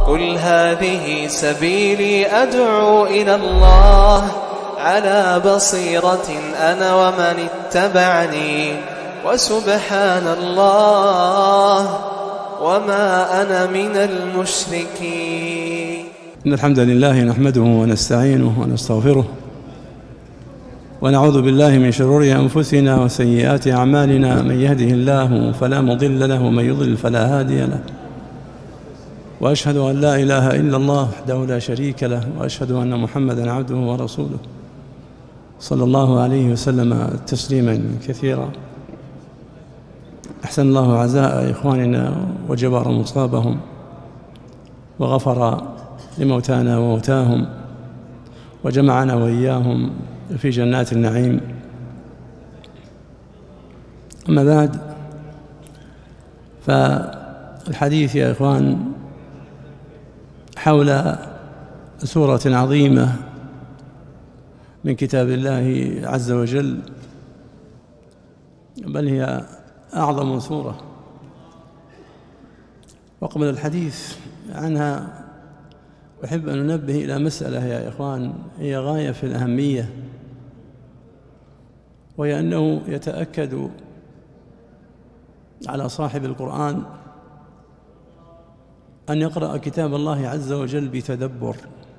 قل هذه سبيلي أدعو إلى الله على بصيرة أنا ومن اتبعني وسبحان الله وما أنا من المشركين. إن الحمد لله نحمده ونستعينه ونستغفره ونعوذ بالله من شرور أنفسنا وسيئات أعمالنا. من يهده الله فلا مضل له ومن يضلل فلا هادي له، وأشهد أن لا إله إلا الله وحده لا شريك له، وأشهد أن محمدًا عبده ورسوله صلى الله عليه وسلم تسليمًا كثيرا. أحسن الله عزاء إخواننا وجبر مصابهم وغفر لموتانا وموتاهم وجمعنا وإياهم في جنات النعيم. أما بعد، فالحديث يا إخوان حول سورة عظيمة من كتاب الله عز وجل، بل هي أعظم سورة. وقبل الحديث عنها أحب أن ننبه إلى مسألة يا إخوان هي غاية في الأهمية، وهي أنه يتأكد على صاحب القرآن أن يقرأ كتاب الله عز وجل بتدبر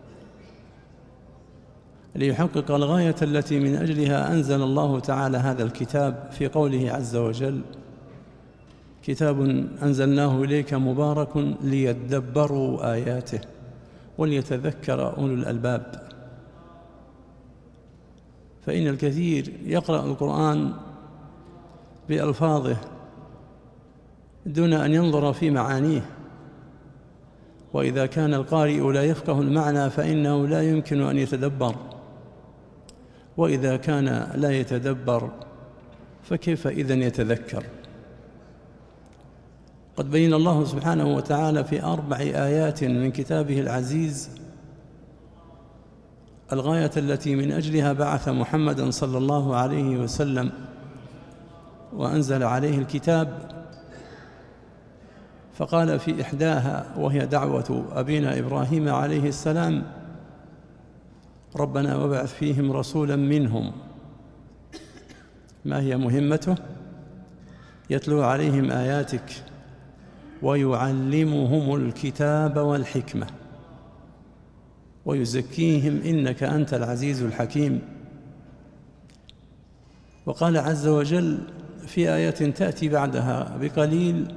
ليحقق الغاية التي من أجلها أنزل الله تعالى هذا الكتاب في قوله عز وجل: كتاب أنزلناه إليك مبارك ليدبروا آياته وليتذكر أولو الألباب. فإن الكثير يقرأ القرآن بألفاظه دون أن ينظر في معانيه، وإذا كان القارئ لا يفقه المعنى فإنه لا يمكن أن يتدبر، وإذا كان لا يتدبر فكيف إذن يتذكر؟ قد بين الله سبحانه وتعالى في 4 آيات من كتابه العزيز الغاية التي من أجلها بعث محمدًا صلى الله عليه وسلم وأنزل عليه الكتاب. فقال في إحداها وهي دعوة أبينا إبراهيم عليه السلام: ربنا وابعث فيهم رسولا منهم. ما هي مهمته؟ يتلو عليهم آياتك ويعلمهم الكتاب والحكمة ويزكيهم إنك أنت العزيز الحكيم. وقال عز وجل في آية تأتي بعدها بقليل: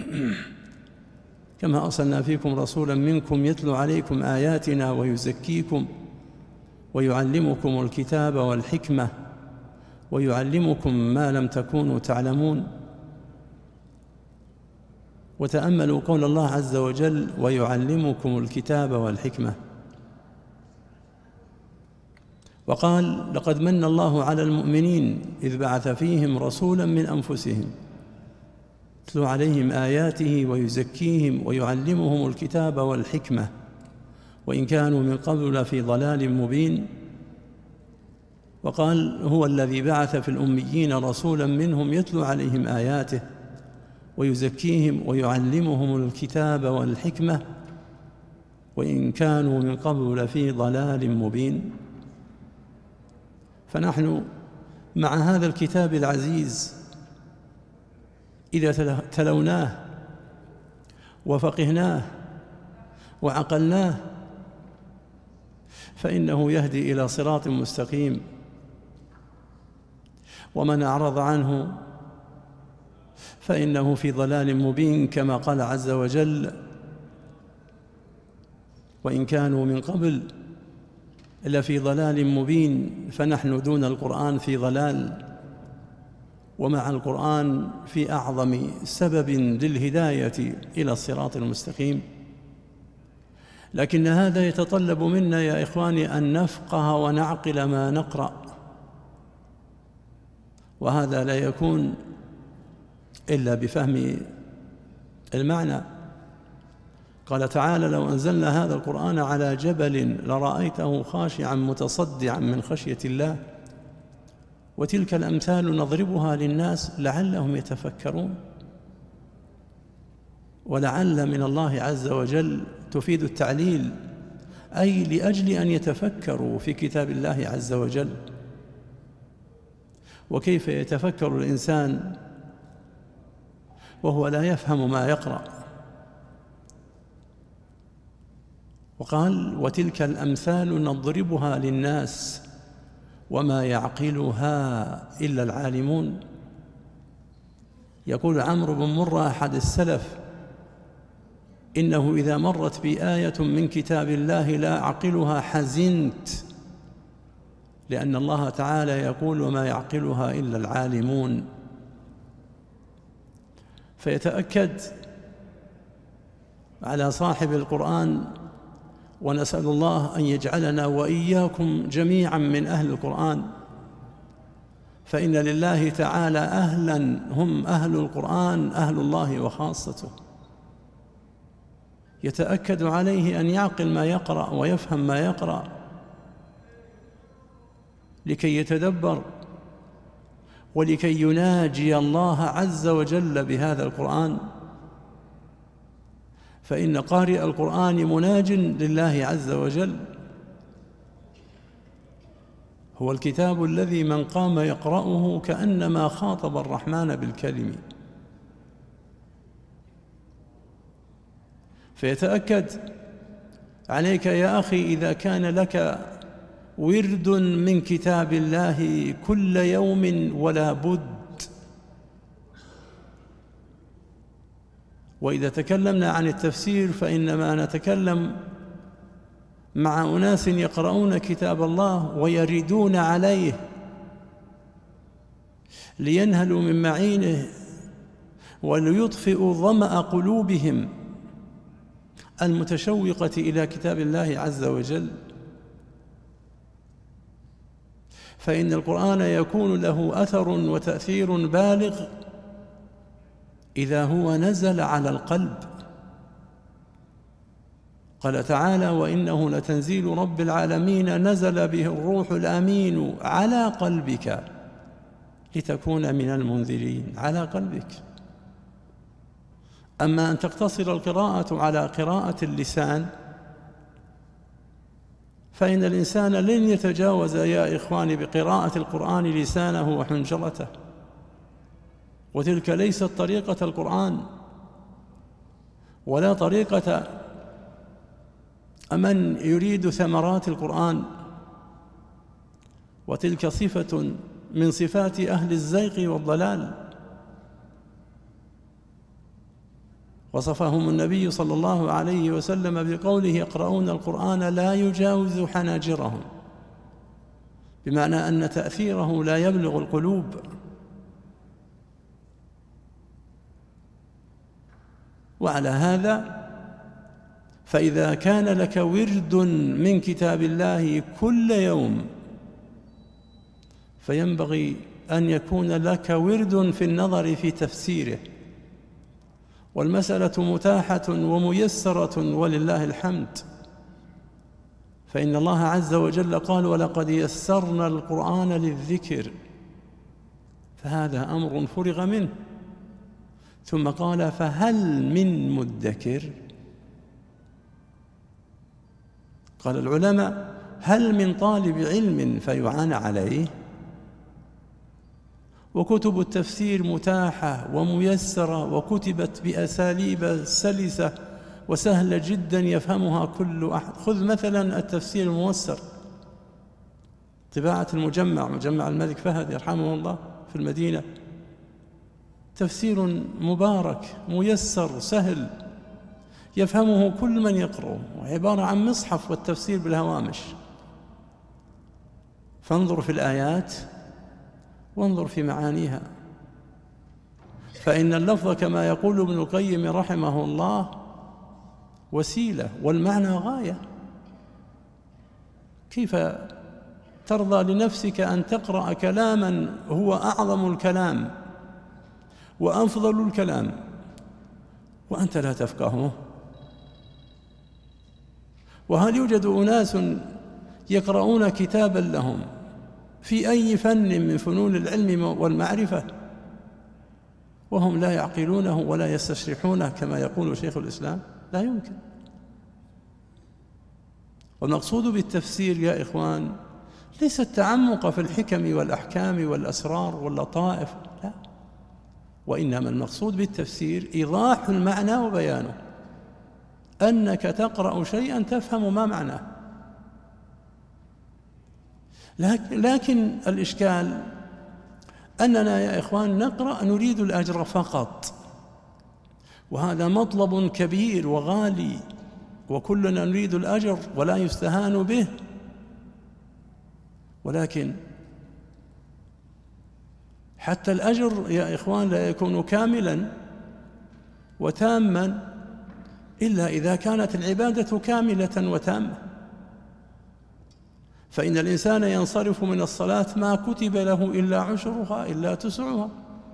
كما أرسلنا فيكم رسولا منكم يتلو عليكم آياتنا ويزكيكم ويعلمكم الكتاب والحكمة ويعلمكم ما لم تكونوا تعلمون. وتأملوا قول الله عز وجل: ويعلمكم الكتاب والحكمة. وقال: لقد من الله على المؤمنين إذ بعث فيهم رسولا من أنفسهم يتلو عليهم آياته ويزكيهم ويعلمهم الكتاب والحكمة وإن كانوا من قبل لفي ضلال مبين. وقال: هو الذي بعث في الأميين رسولا منهم يتلو عليهم آياته ويزكيهم ويعلمهم الكتاب والحكمة وإن كانوا من قبل لفي ضلال مبين. فنحن مع هذا الكتاب العزيز إذا تلوناه وفقهناه وعقلناه فإنه يهدي إلى صراط مستقيم، ومن أعرض عنه فإنه في ضلال مبين، كما قال عز وجل: وإن كانوا من قبل لفي ضلال مبين. فنحن دون القرآن في ضلال، ومع القرآن في أعظم سبب للهداية إلى الصراط المستقيم. لكن هذا يتطلب منا يا إخواني أن نفقه ونعقل ما نقرأ، وهذا لا يكون إلا بفهم المعنى. قال تعالى: لو أنزلنا هذا القرآن على جبل لرأيته خاشعا متصدعا من خشية الله وتلك الأمثال نضربها للناس لعلهم يتفكرون. ولعل من الله عز وجل تفيد التعليل، أي لأجل أن يتفكروا في كتاب الله عز وجل. وكيف يتفكر الإنسان وهو لا يفهم ما يقرأ؟ وقال: وتلك الأمثال نضربها للناس وما يعقلها إلا العالمون. يقول عمرو بن مرة أحد السلف: إنه إذا مرت بي آية من كتاب الله لا أعقلها حزنت، لأن الله تعالى يقول: وما يعقلها إلا العالمون. فيتأكد على صاحب القرآن، ونسأل الله أن يجعلنا وإياكم جميعا من أهل القرآن، فإن لله تعالى أهلا هم أهل القرآن، أهل الله وخاصته. يتأكد عليه أن يعقل ما يقرأ ويفهم ما يقرأ لكي يتدبر ولكي يناجي الله عز وجل بهذا القرآن. فإن قارئ القرآن مناج لله عز وجل، هو الكتاب الذي من قام يقرأه كأنما خاطب الرحمن بالكلم. فيتأكد عليك يا أخي إذا كان لك ورد من كتاب الله كل يوم ولا بد. وإذا تكلمنا عن التفسير فإنما نتكلم مع أناس يقرؤون كتاب الله ويردون عليه لينهلوا من معينه وليطفئوا ظمأ قلوبهم المتشوقة إلى كتاب الله عز وجل. فإن القرآن يكون له أثر وتأثير بالغ إذا هو نزل على القلب. قال تعالى: وإنه لتنزيل رب العالمين نزل به الروح الأمين على قلبك لتكون من المنذرين. على قلبك. أما أن تقتصر القراءة على قراءة اللسان فإن الإنسان لن يتجاوز يا إخواني بقراءة القرآن لسانه وحنجرته، وتلك ليست طريقة القرآن ولا طريقة من يريد ثمرات القرآن، وتلك صفة من صفات أهل الزيغ والضلال. وصفهم النبي صلى الله عليه وسلم بقوله: يقرؤون القرآن لا يجاوز حناجرهم، بمعنى أن تأثيره لا يبلغ القلوب. وعلى هذا فإذا كان لك ورد من كتاب الله كل يوم فينبغي أن يكون لك ورد في النظر في تفسيره. والمسألة متاحة وميسرة ولله الحمد، فإن الله عز وجل قال: ولقد يسرنا القرآن للذكر، فهذا أمر فرغ منه. ثم قال: فهل من مدكر؟ قال العلماء: هل من طالب علم فيعان عليه؟ وكتب التفسير متاحة وميسرة وكتبت بأساليب سلسة وسهلة جدا يفهمها كل أحد. خذ مثلا التفسير الميسر، طباعة مجمع الملك فهد يرحمه الله في المدينة، تفسير مبارك ميسر سهل يفهمه كل من يقرأه، عبارة عن مصحف والتفسير بالهوامش. فانظر في الآيات وانظر في معانيها، فإن اللفظ كما يقول ابن القيم رحمه الله وسيلة والمعنى غاية. كيف ترضى لنفسك أن تقرأ كلاما هو أعظم الكلام وأفضل الكلام وأنت لا تفقهه؟ وهل يوجد أناس يقرؤون كتابا لهم في أي فن من فنون العلم والمعرفة وهم لا يعقلونه ولا يستشرحونه كما يقول شيخ الإسلام؟ لا يمكن. والمقصود بالتفسير يا إخوان ليس التعمق في الحكم والأحكام والأسرار واللطائف، لا، وإنما المقصود بالتفسير إيضاح المعنى وبيانه، أنك تقرأ شيئا تفهم ما معناه. لكن الإشكال أننا يا إخوان نقرأ نريد الأجر فقط، وهذا مطلب كبير وغالي، وكلنا نريد الأجر ولا يستهان به، ولكن حتى الأجر يا إخوان لا يكون كاملا وتاما إلا إذا كانت العبادة كاملة وتامة. فإن الإنسان ينصرف من الصلاة ما كتب له إلا عشرها إلا تسعها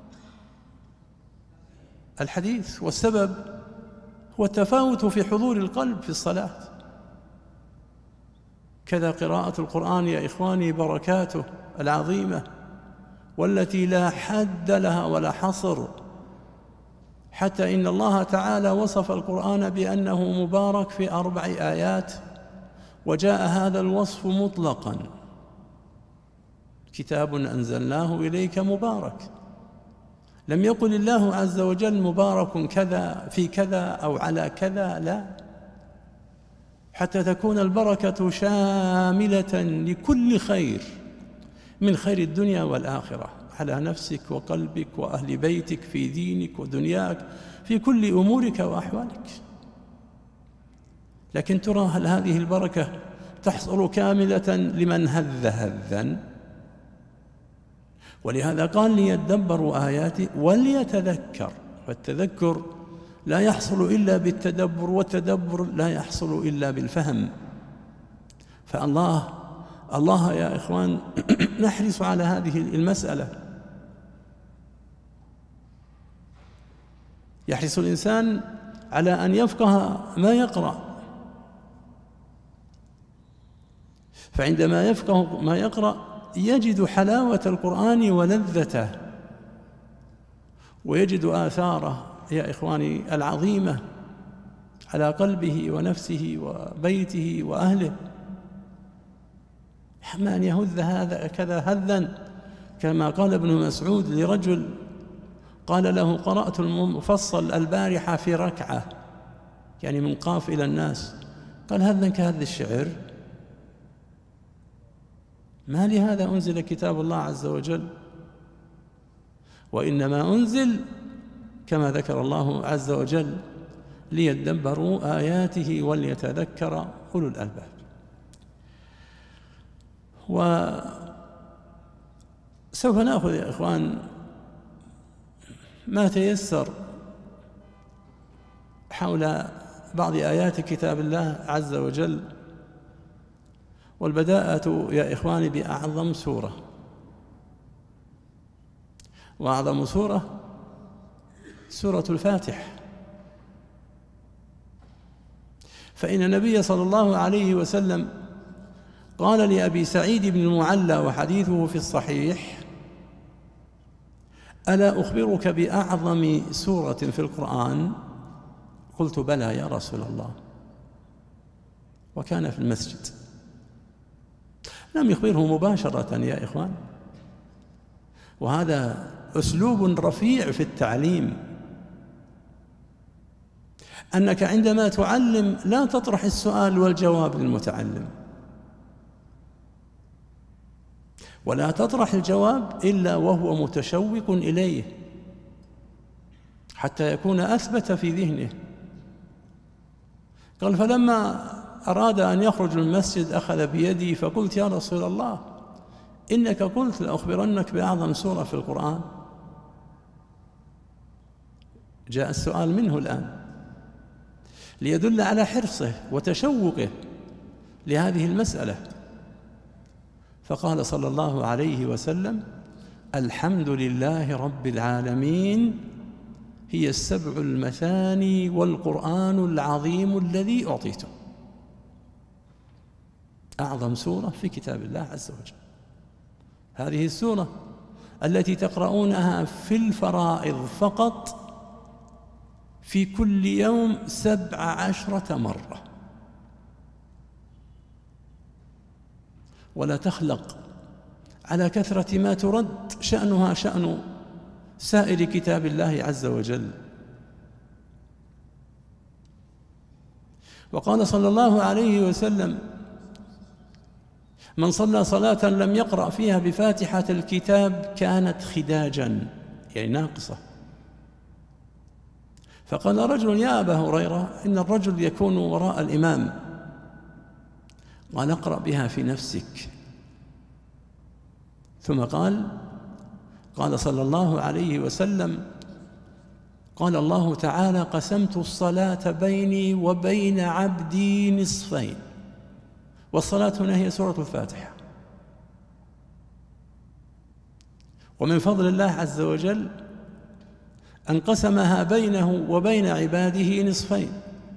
الحديث، والسبب هو التفاوت في حضور القلب في الصلاة. كذا قراءة القرآن يا إخواني بركاته العظيمة والتي لا حد لها ولا حصر، حتى إن الله تعالى وصف القرآن بأنه مبارك في 4 آيات، وجاء هذا الوصف مطلقا: كتاب أنزلناه إليك مبارك. لم يقل الله عز وجل مبارك كذا في كذا أو على كذا، لا، حتى تكون البركة شاملة لكل خير من خير الدنيا والآخرة، على نفسك وقلبك وأهل بيتك، في دينك ودنياك، في كل أمورك وأحوالك. لكن ترى هل هذه البركة تحصل كاملة لمن هذ هذا؟ ولهذا قال ليدبروا آياته وليتذكر، والتذكر لا يحصل إلا بالتدبر، والتدبر لا يحصل إلا بالفهم. فالله يا إخوان نحرص على هذه المسألة. يحرص الإنسان على أن يفقه ما يقرأ، فعندما يفقه ما يقرأ يجد حلاوة القرآن ولذته، ويجد آثاره يا إخواني العظيمة على قلبه ونفسه وبيته وأهله. أما أن يهذ هذا كذا هذا، كما قال ابن مسعود لرجل قال له: قرأت المفصل البارحة في ركعة، يعني من قاف إلى الناس. قال: هذا كهذا الشعر؟ ما لهذا أنزل كتاب الله عز وجل؟ وإنما أنزل كما ذكر الله عز وجل ليدبروا آياته وليتذكر أولو الألباب. وسوف نأخذ يا إخوان ما تيسر حول بعض آيات كتاب الله عز وجل، والبداءة يا إخواني بأعظم سورة، وأعظم سورة سورة الفاتحة. فإن النبي صلى الله عليه وسلم قال لأبي سعيد بن المعلى وحديثه في الصحيح: ألا أخبرك بأعظم سورة في القرآن؟ قلت: بلى يا رسول الله. وكان في المسجد، لم يخبره مباشرة يا إخوان، وهذا أسلوب رفيع في التعليم، أنك عندما تعلم لا تطرح السؤال والجواب للمتعلم، ولا تطرح الجواب إلا وهو متشوق إليه حتى يكون أثبت في ذهنه. قال: فلما أراد أن يخرج من المسجد أخذ بيدي فقلت: يا رسول الله، إنك قلت لأخبرنك بأعظم سورة في القرآن. جاء السؤال منه الآن ليدل على حرصه وتشوقه لهذه المسألة. فقال صلى الله عليه وسلم: الحمد لله رب العالمين، هي السبع المثاني والقرآن العظيم الذي أعطيته. أعظم سورة في كتاب الله عز وجل هذه السورة التي تقرؤونها في الفرائض فقط في كل يوم 17 مرة. ولا تخلق على كثرة ما ترد شأنها شأن سائر كتاب الله عز وجل. وقال صلى الله عليه وسلم: من صلى صلاة لم يقرأ فيها بفاتحة الكتاب كانت خداجا، يعني ناقصة. فقال رجل: يا أبا هريرة، إن الرجل يكون وراء الإمام. قال: اقرأ بها في نفسك. ثم قال صلى الله عليه وسلم: قال الله تعالى: قسمت الصلاة بيني وبين عبدي نصفين. والصلاة هنا هي سورة الفاتحة. ومن فضل الله عز وجل أن قسمها بينه وبين عباده نصفين.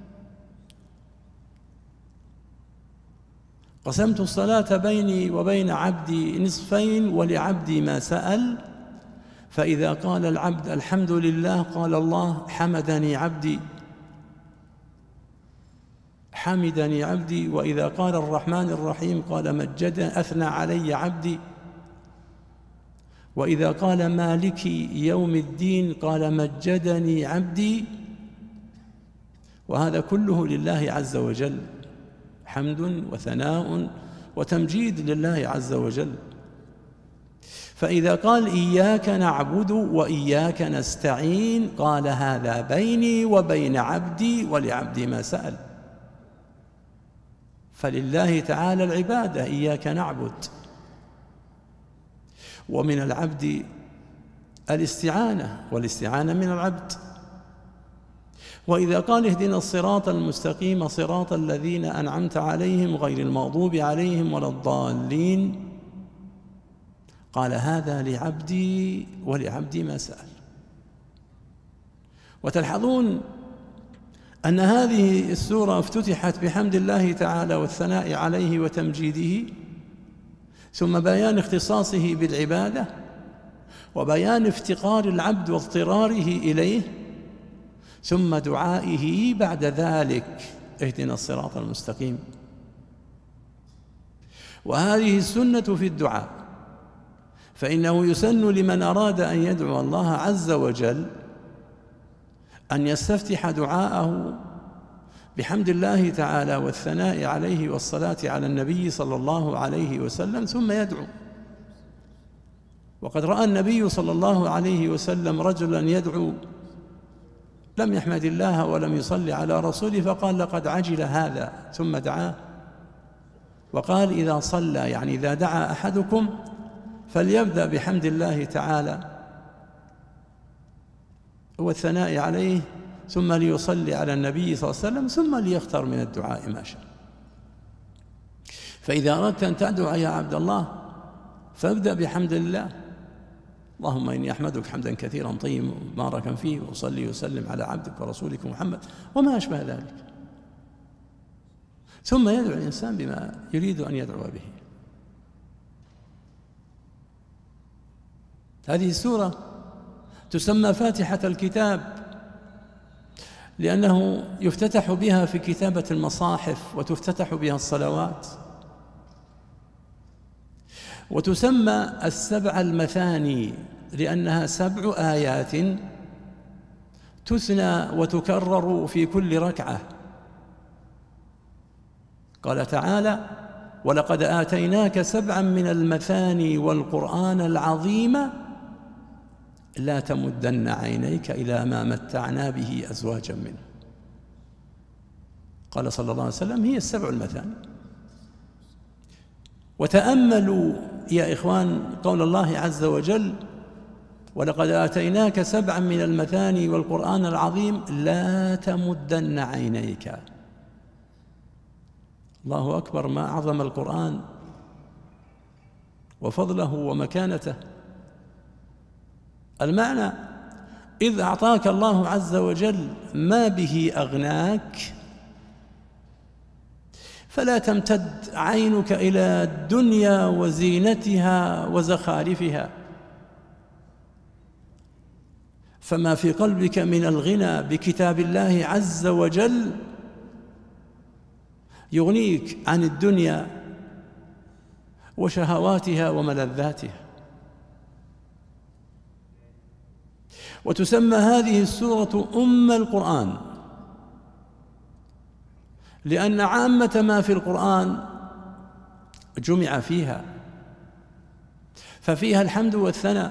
قسمت الصلاة بيني وبين عبدي نصفين ولعبدي ما سأل، فإذا قال العبد الحمد لله قال الله: حمدني عبدي. وإذا قال الرحمن الرحيم قال أثنى علي عبدي. وإذا قال مالك يوم الدين قال مجدني عبدي. وهذا كله لله عز وجل، حمد وثناء وتمجيد لله عز وجل. فإذا قال إياك نعبد وإياك نستعين قال هذا بيني وبين عبدي ولعبدي ما سأل. فلله تعالى العبادة، إياك نعبد، ومن العبد الاستعانة، والاستعانة من العبد. وإذا قال اهدنا الصراط المستقيم صراط الذين أنعمت عليهم غير المغضوب عليهم ولا الضالين قال هذا لعبدي ولعبدي ما سأل. وتلحظون أن هذه السورة افتتحت بحمد الله تعالى والثناء عليه وتمجيده، ثم بيان اختصاصه بالعبادة، وبيان افتقار العبد واضطراره إليه، ثم دعائه بعد ذلك: اهدنا الصراط المستقيم. وهذه السنة في الدعاء، فإنه يسن لمن أراد أن يدعو الله عز وجل أن يستفتح دعاءه بحمد الله تعالى والثناء عليه والصلاة على النبي صلى الله عليه وسلم، ثم يدعو. وقد رأى النبي صلى الله عليه وسلم رجلا يدعو لم يحمد الله ولم يصلي على رسوله، فقال: لقد عجل هذا، ثم دعاه وقال: إذا صلى، يعني إذا دعا أحدكم فليبدأ بحمد الله تعالى والثناء عليه، ثم ليصلي على النبي صلى الله عليه وسلم، ثم ليختار من الدعاء ما شاء. فإذا أردت أن تدعو يا عبد الله فابدأ بحمد الله: اللهم إني أحمدك حمدا كثيرا طيبا مباركا فيه، وأصلي وسلم على عبدك ورسولك محمد، وما أشبه ذلك. ثم يدعو الإنسان بما يريد أن يدعو به. هذه السورة تسمى فاتحة الكتاب، لأنه يفتتح بها في كتابة المصاحف، وتفتتح بها الصلوات. وتسمى السبع المثاني لأنها 7 آيات تثنى وتكرر في كل ركعة. قال تعالى: ولقد آتيناك 7 من المثاني والقرآن العظيم لا تمدن عينيك إلى ما متعنا به أزواجا منه. قال صلى الله عليه وسلم: هي 7 المثاني. وتأملوا يا إخوان قول الله عز وجل: ولقد آتيناك 7 من المثاني والقرآن العظيم لا تمدن عينيك. الله أكبر، ما أعظم القرآن وفضله ومكانته. المعنى: إذ أعطاك الله عز وجل ما به أغناك فلا تمتد عينك إلى الدنيا وزينتها وزخارفها، فما في قلبك من الغنى بكتاب الله عز وجل يغنيك عن الدنيا وشهواتها وملذاتها. وتسمى هذه السورة أم القرآن، لأن عامة ما في القرآن جمع فيها، ففيها الحمد والثناء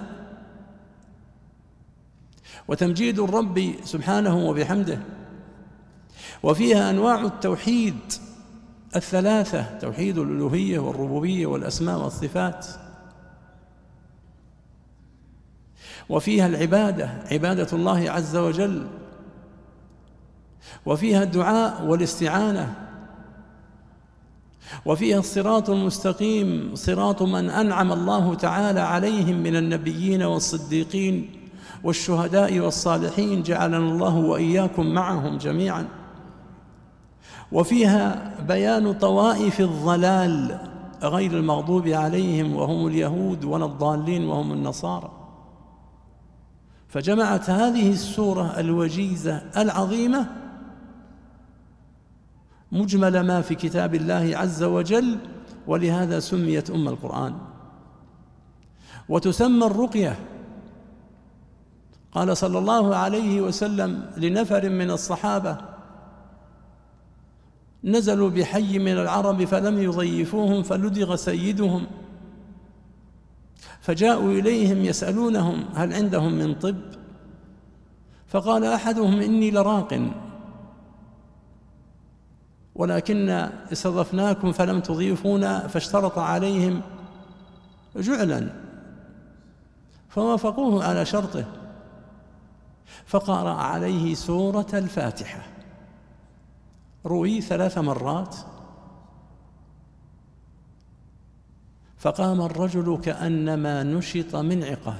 وتمجيد الرب سبحانه وبحمده، وفيها أنواع التوحيد الثلاثة: توحيد الألوهية والربوبية والأسماء والصفات، وفيها العبادة، عبادة الله عز وجل، وفيها الدعاء والاستعانة، وفيها الصراط المستقيم، صراط من أنعم الله تعالى عليهم من النبيين والصديقين والشهداء والصالحين، جعلنا الله وإياكم معهم جميعا. وفيها بيان طوائف الضلال غير المغضوب عليهم وهم اليهود ولا الضالين وهم النصارى. فجمعت هذه السورة الوجيزة العظيمة مجمل ما في كتاب الله عز وجل، ولهذا سميت أم القرآن. وتسمى الرقية. قال صلى الله عليه وسلم لنفر من الصحابة نزلوا بحي من العرب فلم يضيفوهم فلدغ سيدهم، فجاءوا إليهم يسألونهم هل عندهم من طب؟ فقال أحدهم إني لراق، ولكن استضفناكم فلم تضيفونا، فاشترط عليهم جعلا فوافقوه على شرطه، فقرأ عليه سورة الفاتحة، روي 3 مرات، فقام الرجل كأنما نشط من عقال.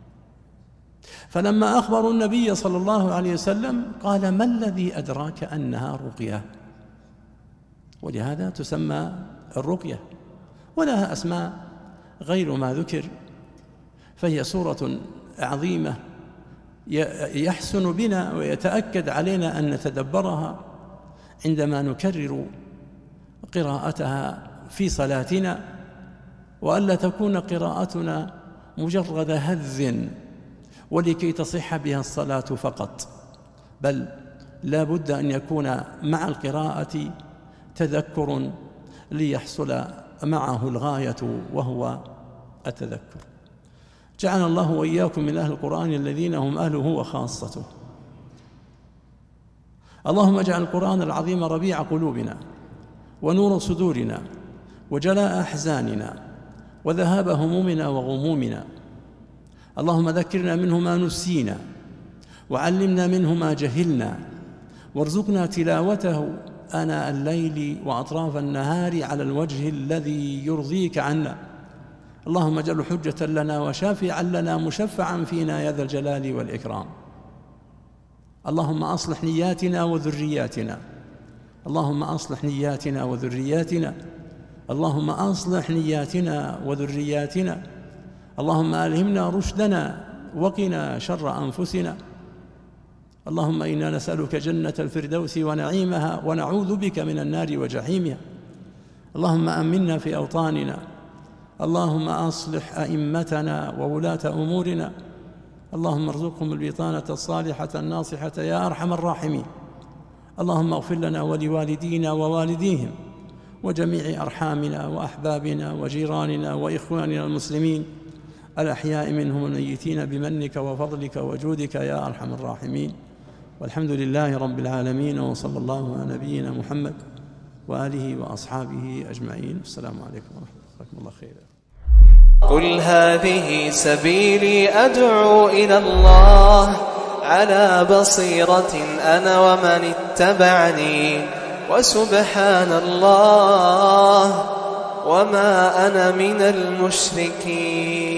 فلما أخبروا النبي صلى الله عليه وسلم قال: ما الذي أدراك أنها رقية؟ ولهذا تسمى الرقية، ولها أسماء غير ما ذكر، فهي سورة عظيمة يحسن بنا ويتأكد علينا أن نتدبرها عندما نكرر قراءتها في صلاتنا، وألا تكون قراءتنا مجرد هذ ولكي تصح بها الصلاة فقط، بل لا بد أن يكون مع القراءة تذكر ليحصل معه الغاية وهو التذكر. جعل الله وإياكم من أهل القرآن الذين هم أهله وخاصته. اللهم اجعل القرآن العظيم ربيع قلوبنا ونور صدورنا وجلاء أحزاننا وذهاب همومنا وغمومنا. اللهم ذكرنا منه ما نسينا وعلمنا منه ما جهلنا، وارزقنا تلاوته آناء الليل وأطراف النهار على الوجه الذي يرضيك عنا. اللهم اجعله حجة لنا وشافعا لنا مشفعا فينا يا ذا الجلال والإكرام. اللهم أصلح نياتنا وذرياتنا، اللهم أصلح نياتنا وذرياتنا، اللهم أصلح نياتنا وذرياتنا. اللهم ألهمنا رشدنا وقنا شر أنفسنا. اللهم إنا نسألك جنة الفردوس ونعيمها، ونعوذ بك من النار وجحيمها. اللهم أمنا في أوطاننا، اللهم أصلح أئمتنا وولاة أمورنا، اللهم ارزقهم البطانة الصالحة الناصحة يا أرحم الراحمين. اللهم اغفر لنا ولوالدينا ووالديهم وجميع أرحامنا وأحبابنا وجيراننا وإخواننا المسلمين الأحياء منهم الميتين بمنك وفضلك وجودك يا أرحم الراحمين. والحمد لله رب العالمين، وصلى الله على نبينا محمد وآله وأصحابه أجمعين. السلام عليكم ورحمة الله خيرا. قل هذه سبيلي أدعو إلى الله على بصيرة أنا ومن اتبعني، وسبحان الله وما أنا من المشركين.